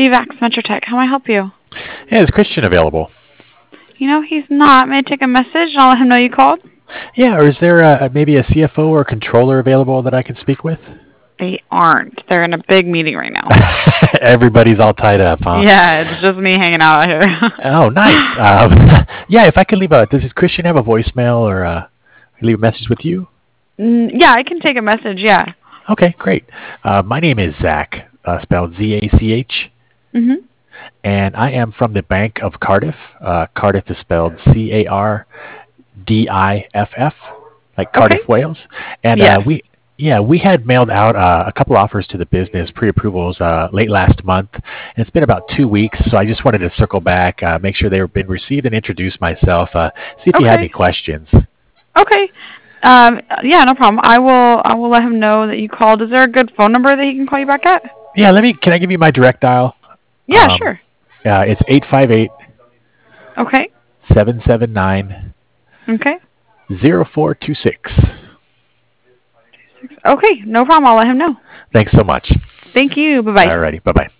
DVAX MetroTech. How may I help you? Hey, is Christian available? He's not. May I take a message and I'll let him know you called? Yeah, or is there maybe a CFO or controller available that I can speak with? They aren't. They're in a big meeting right now. Everybody's all tied up, huh? Yeah, it's just me hanging out out here. Oh, nice. Yeah, if I could does Christian have a voicemail or leave a message with you? Yeah, I can take a message, yeah. Okay, great. My name is Zach, spelled Z-A-C-H, Mhm. and I am from the Bank of Cardiff. Cardiff is spelled C-A-R-D-I-F-F, like Okay. Cardiff, Wales. And Yes. we had mailed out a couple offers to the business, pre-approvals, late last month, and it's been about 2 weeks. So I just wanted to circle back, make sure they were been received, and introduce myself. See if you had any Okay. questions. Okay. Yeah, no problem. I will let him know that you called. Is there a good phone number that he can call you back at? Yeah, can I give you my direct dial? Yeah, sure. It's 858 Okay. 779 Okay. 0426. Okay, no problem. I'll let him know. Thanks so much. Thank you. Bye-bye. Alrighty, bye bye.